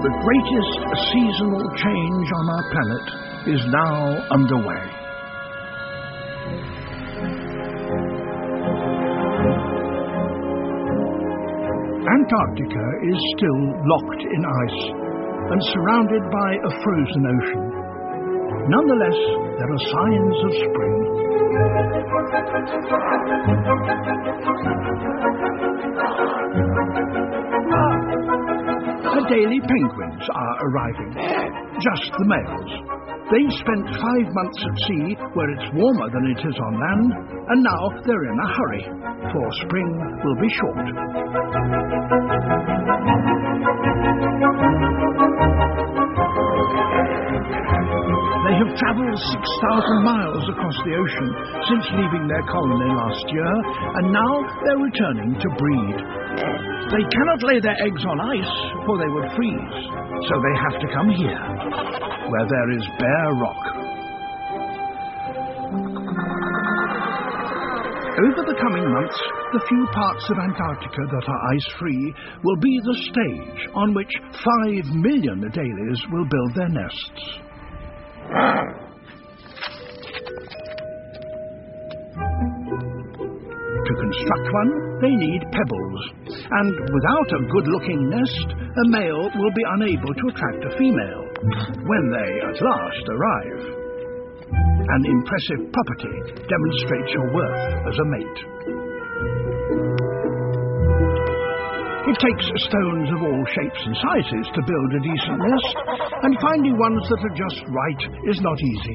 The greatest seasonal change on our planet is now underway. Antarctica is still locked in ice and surrounded by a frozen ocean. Nonetheless, there are signs of spring. Adelie penguins are arriving. Just the males. They spent 5 months at sea where it's warmer than it is on land, and now they're in a hurry, for spring will be short. They have travelled 6,000 miles across the ocean since leaving their colony last year, and now they're returning to breed. They cannot lay their eggs on ice, for they would freeze, so they have to come here, where there is bare rock. Over the coming months, the few parts of Antarctica that are ice-free will be the stage on which 5 million Adelies will build their nests. To construct one, they need pebbles, and without a good-looking nest, a male will be unable to attract a female when they at last arrive. An impressive property demonstrates your worth as a mate. It takes stones of all shapes and sizes to build a decent nest, and finding ones that are just right is not easy.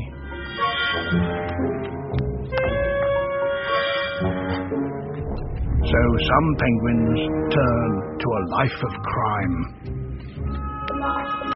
So some penguins turn to a life of crime.